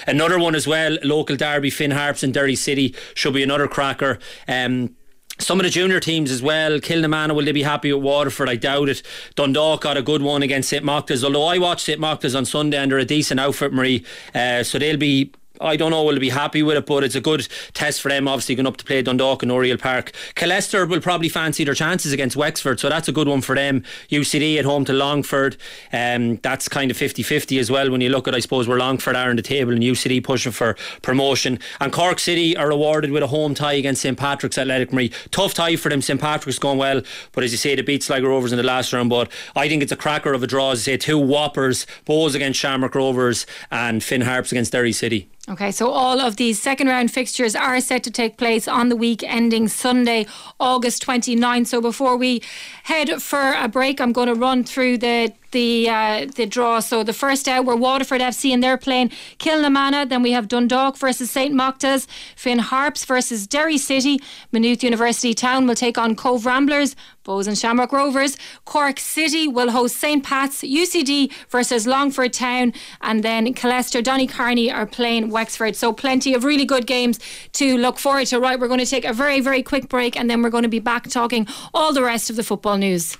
another one as well, local derby, Finn Harps and Derry City should be another cracker. Some of the junior teams as well. Kilnamana, will they be happy with Waterford? I doubt it. Dundalk got a good one against St Moctas, although I watched St Moctas on Sunday and they're a decent outfit, Marie, so they'll be, I don't know will they be happy with it, but it's a good test for them, obviously going up to play Dundalk and Oriel Park. Leicester will probably fancy their chances against Wexford, so that's a good one for them. UCD at home to Longford, that's kind of 50-50 as well when you look at, I suppose, where Longford are in the table and UCD pushing for promotion. And Cork City are rewarded with a home tie against St Patrick's Athletic, Marie. Tough tie for them. St Patrick's going well, but as you say, they beat Sligo Rovers in the last round. But I think it's a cracker of a draw. As I say, 2 whoppers, Bows against Shamrock Rovers and Finn Harps against Derry City. Okay, so all of these second round fixtures are set to take place on the week ending Sunday, August 29th. So before we head for a break, I'm going to run through the draw. So the first out were Waterford FC and they're playing Kilnamana. Then we have Dundalk versus St Moctas, Finn Harps versus Derry City, Maynooth University Town will take on Cove Ramblers, Bows and Shamrock Rovers, Cork City will host St Pat's, UCD versus Longford Town, and then Leicester, Donny Carney are playing Wexford. So plenty of really good games to look forward to. Right, we're going to take a very, very quick break and then we're going to be back talking all the rest of the football news.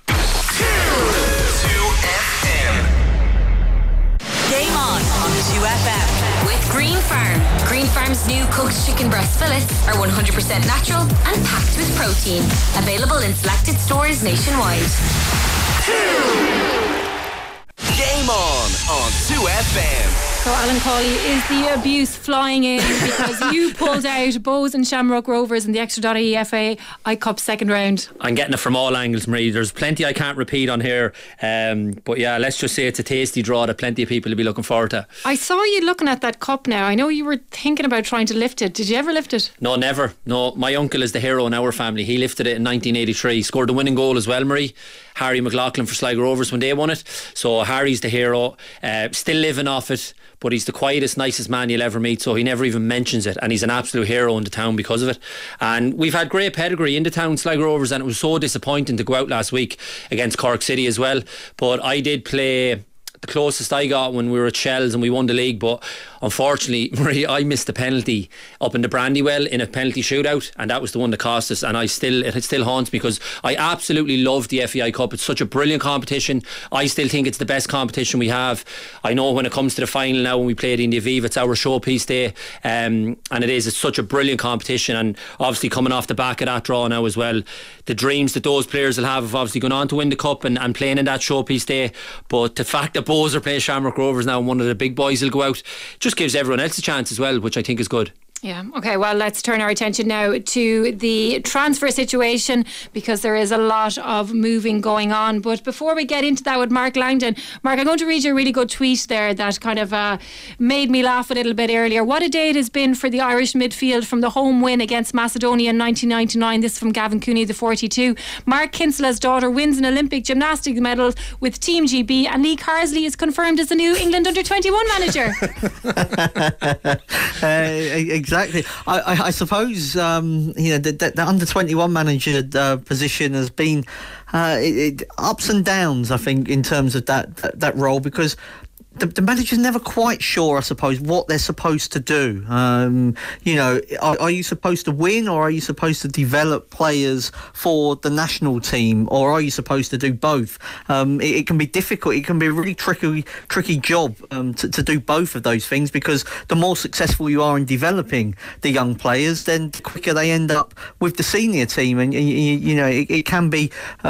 Game on 2FM with Green Farm. Green Farm's new cooked chicken breast fillets are 100% natural and packed with protein. Available in selected stores nationwide. Game on 2FM. So Alan Cawley, is the abuse flying in because you pulled out Bows and Shamrock Rovers in the Extra FA I-Cup second round? I'm getting it from all angles, Marie. There's plenty I can't repeat on here, but yeah, let's just say it's a tasty draw that plenty of people will be looking forward to. I saw you looking at that cup now. I know you were thinking about trying to lift it. Did you ever lift it? No, never. No, my uncle is the hero in our family. He lifted it in 1983, scored the winning goal as well, Marie. Harry McLaughlin for Sligo Rovers when they won it. So Harry's the hero, still living off it, but he's the quietest, nicest man you'll ever meet, so he never even mentions it, and he's an absolute hero in the town because of it. And we've had great pedigree in the town, Sligo Rovers, and it was so disappointing to go out last week against Cork City as well. But I did play the closest I got when we were at Shells and we won the league, but unfortunately, Marie, I missed the penalty up in the Brandywell in a penalty shootout, and that was the one that cost us. And it still haunts me because I absolutely love the FAI Cup. It's such a brilliant competition. I still think it's the best competition we have. I know when it comes to the final now, when we played in the Aviva, it's our showpiece day, and it's such a brilliant competition. And obviously coming off the back of that draw now as well, the dreams that those players will have obviously gone on to win the cup and playing in that showpiece day. But the fact that Bows are playing Shamrock Rovers now and one of the big boys will go out just gives everyone else a chance as well, which I think is good. Yeah, okay, well, let's turn our attention now to the transfer situation because there is a lot of moving going on. But before we get into that with Mark Langdon, Mark, I'm going to read you a really good tweet there that kind of made me laugh a little bit earlier. What a day it has been for the Irish midfield from the home win against Macedonia in 1999. This is from Gavin Cooney, the 42. Mark Kinsella's daughter wins an Olympic gymnastics medal with Team GB, and Lee Carsley is confirmed as the new England under-21 manager. Exactly. I suppose the under-21 manager position has been ups and downs, I think, in terms of that role, because the manager's never quite sure, I suppose, what they're supposed to do. Are you supposed to win, or are you supposed to develop players for the national team, or are you supposed to do both? It can be difficult. It can be a really tricky job to do both of those things, because the more successful you are in developing the young players, then the quicker they end up with the senior team. And it can be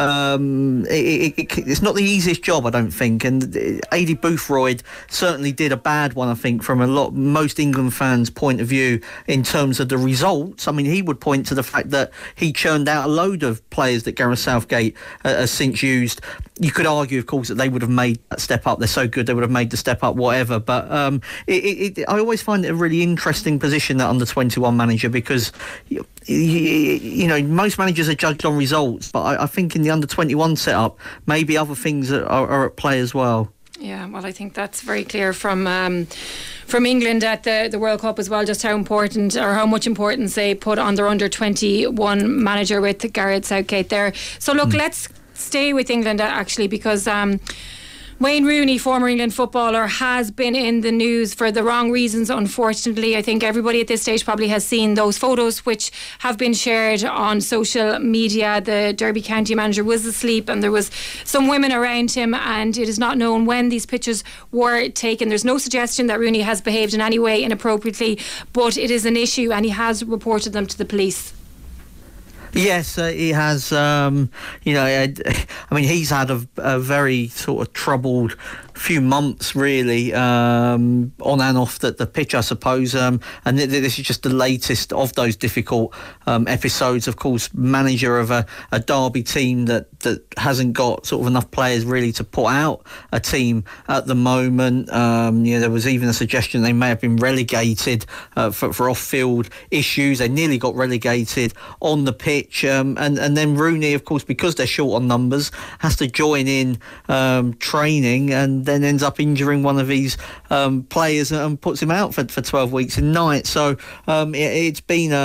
it's not the easiest job, I don't think. And Adi Boothroyd certainly did a bad one, I think, from most England fans' point of view in terms of the results. I mean, he would point to the fact that he churned out a load of players that Gareth Southgate has since used. You could argue, of course, that they would have made that step up. They're so good, they would have made the step up, whatever. But I always find it a really interesting position, that under-21 manager, because most managers are judged on results, but I think in the under-21 setup, maybe other things are at play as well. Yeah, well, I think that's very clear from England at the World Cup as well, just how important, or how much importance they put on their under-21 manager with Gareth Southgate there. So look, let's stay with England actually, because Wayne Rooney, former England footballer, has been in the news for the wrong reasons, unfortunately. I think everybody at this stage probably has seen those photos which have been shared on social media. The Derby County manager was asleep and there was some women around him, and it is not known when these pictures were taken. There's no suggestion that Rooney has behaved in any way inappropriately, but it is an issue and he has reported them to the police. Yes, he has. I mean, he's had a very sort of troubled few months, really, on and off the pitch, I suppose. And this is just the latest of those difficult episodes. Of course, manager of a Derby team that hasn't got sort of enough players really to put out a team at the moment. There was even a suggestion they may have been relegated for off-field issues. They nearly got relegated on the pitch. And then Rooney, of course, because they're short on numbers, has to join in training and then ends up injuring one of his players and puts him out for 12 weeks and nights. So it's been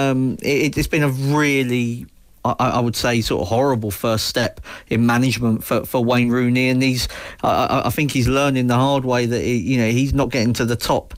a really, I would say, sort of horrible first step in management for Wayne Rooney, and I think he's learning the hard way that he's not getting to the top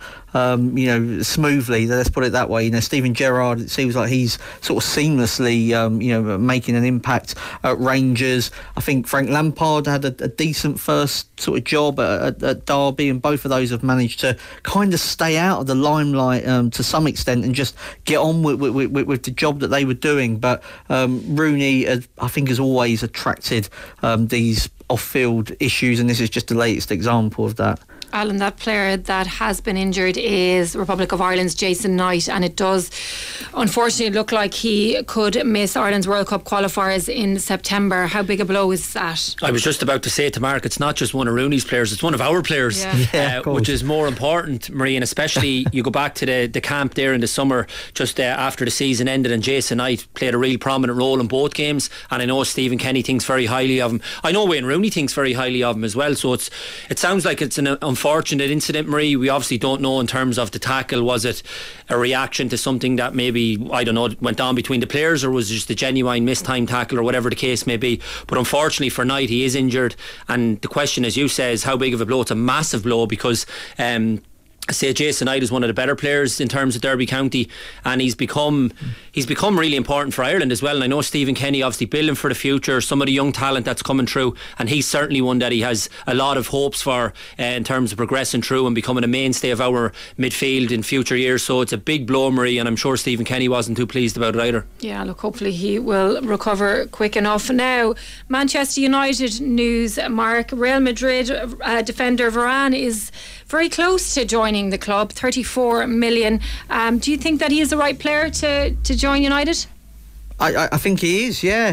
smoothly. Let's put it that way. Steven Gerrard, it seems like he's sort of seamlessly making an impact at Rangers. I think Frank Lampard had a decent first sort of job at Derby, and both of those have managed to kind of stay out of the limelight to some extent and just get on with the job that they were doing. But Rooney, I think, has always attracted these off-field issues, and this is just the latest example of that. Alan, that player that has been injured is Republic of Ireland's Jason Knight, and it does unfortunately look like he could miss Ireland's World Cup qualifiers in September. How big a blow is that? I was just about to say to Mark, it's not just one of Rooney's players, it's one of our players, which is more important, Marie, and especially you go back to the camp there in the summer just after the season ended, and Jason Knight played a real prominent role in both games, and I know Stephen Kenny thinks very highly of him. I know Wayne Rooney thinks very highly of him as well, so it sounds like it's an unfortunate incident, Marie. We obviously don't know in terms of the tackle. Was it a reaction to something that maybe, I don't know, went on between the players, or was it just a genuine mistimed tackle, or whatever the case may be? But unfortunately for Knight, he is injured, and the question, as you say, is how big of a blow? It's a massive blow, because I say Jason Knight is one of the better players in terms of Derby County, and he's become really important for Ireland as well. And I know Stephen Kenny obviously building for the future, some of the young talent that's coming through, and he's certainly one that he has a lot of hopes for in terms of progressing through and becoming a mainstay of our midfield in future years. So it's a big blow, Marie, and I'm sure Stephen Kenny wasn't too pleased about it either. Yeah, look, hopefully he will recover quick enough. Now, Manchester United news, Mark. Real Madrid defender Varane is very close to joining the club, 34 million. Do you think that he is the right player to join United? I think he is, yeah.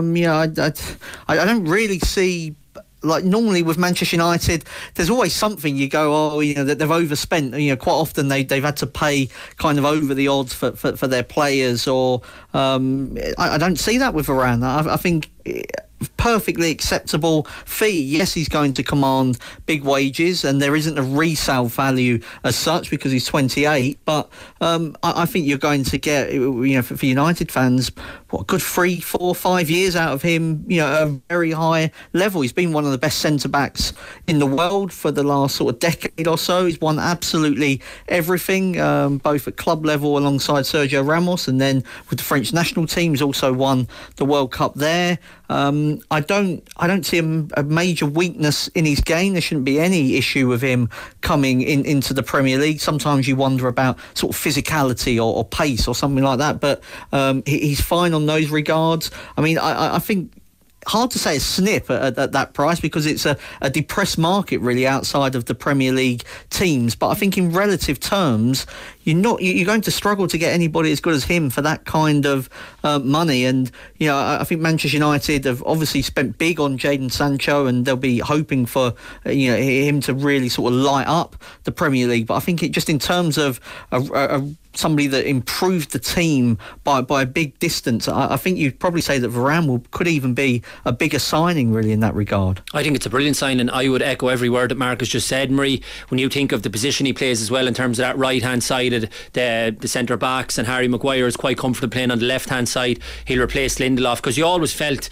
I don't really see, like normally with Manchester United, there's always something you go, that they've overspent. Quite often they've had to pay kind of over the odds for their players, or I don't see that with Varane. I think perfectly acceptable fee. Yes, he's going to command big wages, and there isn't a resale value as such because he's 28. But I think you're going to get, for United fans, what, a good 3, 4, 5 years out of him. At a very high level. He's been one of the best centre backs in the world for the last sort of decade or so. He's won absolutely everything, both at club level alongside Sergio Ramos, and then with the French national team. He's also won the World Cup there. I don't see a major weakness in his game. There shouldn't be any issue with him coming into the Premier League. Sometimes you wonder about sort of physicality or pace or something like that, but he's fine on those regards. I mean, I think hard to say a snip at that price, because it's a depressed market really outside of the Premier League teams. But I think in relative terms, you're going to struggle to get anybody as good as him for that kind of money. And I think Manchester United have obviously spent big on Jadon Sancho, and they'll be hoping for him to really sort of light up the Premier League. But I think it just in terms of somebody that improved the team by a big distance, I think you'd probably say that Varane could even be a bigger signing really in that regard. I think it's a brilliant signing. I would echo every word that Marcus just said, Marie. When you think of the position he plays as well in terms of that right hand side of the centre backs, and Harry Maguire is quite comfortable playing on the left hand side. He'll replace Lindelof, because you always felt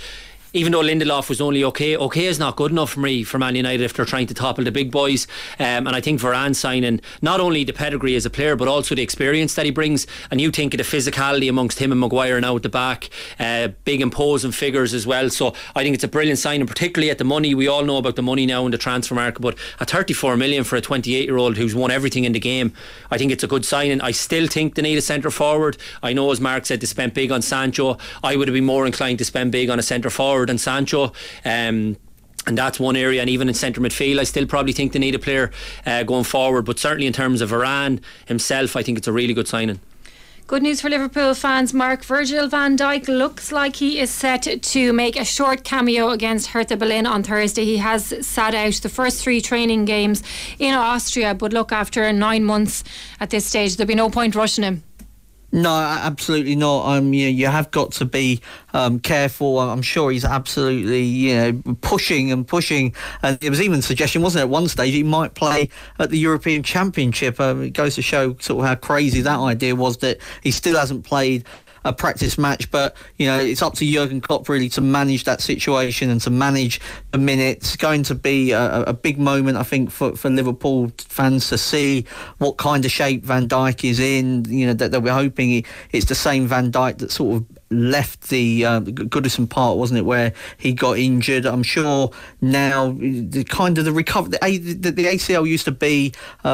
even though Lindelof was only okay is not good enough for me for Man United if they're trying to topple the big boys. And I think Varane signing not only the pedigree as a player but also the experience that he brings, and you think of the physicality amongst him and Maguire now at the back, big imposing figures as well. So I think it's a brilliant signing, particularly at the money. We all know about the money now in the transfer market, but at 34 million for a 28-year-old who's won everything in the game, I think it's a good signing. I still think they need a centre forward. I know, as Mark said, they spent big on Sancho. I would have been more inclined to spend big on a centre forward and Sancho, and that's one area. And even in centre midfield, I still probably think they need a player going forward, but certainly in terms of Varane himself, I think it's a really good signing. Good news for Liverpool fans, Mark. Virgil van Dijk looks like he is set to make a short cameo against Hertha Berlin on Thursday. He has sat out the first 3 training games in Austria, but look, after 9 months at this stage, there'll be no point rushing him. No, absolutely not. You have got to be careful. I'm sure he's absolutely, pushing. And it was even a suggestion, wasn't it, at one stage he might play at the European Championship. It goes to show sort of how crazy that idea was, that he still hasn't played a practice match. But it's up to Jurgen Klopp really to manage that situation and to manage the minutes. It's going to be a big moment, I think, for Liverpool fans to see what kind of shape Van Dijk is in. That we're hoping it's the same Van Dijk that sort of left the Goodison Park, wasn't it, where he got injured. I'm sure now the kind of the recovery, the ACL used to be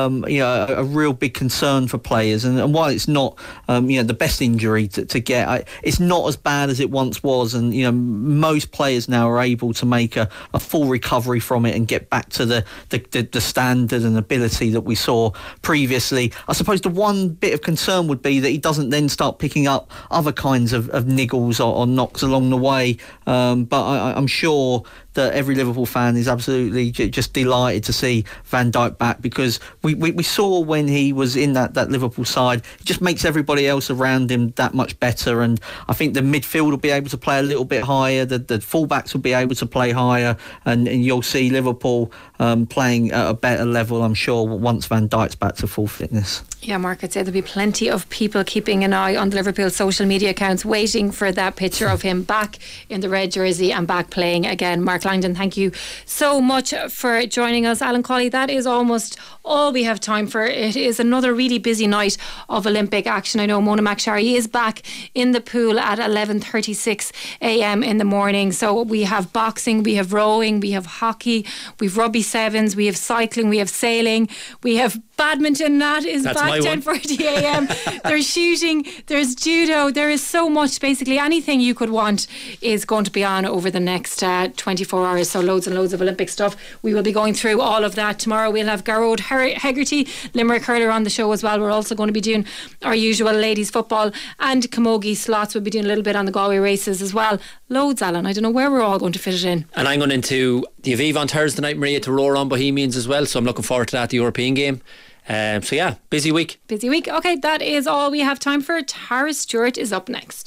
a real big concern for players, and while it's not the best injury to get, it's not as bad as it once was, and most players now are able to make a full recovery from it and get back to the standard and ability that we saw previously. I suppose the one bit of concern would be that he doesn't then start picking up other kinds of niggles or knocks along the way, but I'm sure that every Liverpool fan is absolutely just delighted to see Van Dijk back, because we saw when he was in that Liverpool side, it just makes everybody else around him that much better. And I think the midfield will be able to play a little bit higher, the fullbacks will be able to play higher, and you'll see Liverpool playing at a better level, I'm sure, once Van Dijk's back to full fitness. Yeah, Mark, I'd say there'll be plenty of people keeping an eye on the Liverpool social media accounts, waiting for that picture of him back in the red jersey and back playing again. Mark Langdon, thank you so much for joining us. Alan Colley, that is almost all we have time for. It is another really busy night of Olympic action. I know Mona McSharry is back in the pool at 11:36 a.m. in the morning. So we have boxing, we have rowing, we have hockey, we have rugby sevens, we have cycling, we have sailing, we have badminton. That is back 10:40 a.m. There's shooting, there's judo, there is so much. Basically anything you could want is going to be on over the next 24 hours. So loads and loads of Olympic stuff. We will be going through all of that tomorrow. We'll have Garrod Hegarty, Limerick hurler, on the show as well. We're also going to be doing our usual ladies football, and Camogie Slots. We'll be doing a little bit on the Galway races as well. Loads, Alan. I don't know where we're all going to fit it in. And I'm going into the Aviva on Thursday night, Maria, to roar on Bohemians as well, so I'm looking forward to that, the European game. So yeah, busy week. Okay, that is all we have time for. Tara Stewart is up next.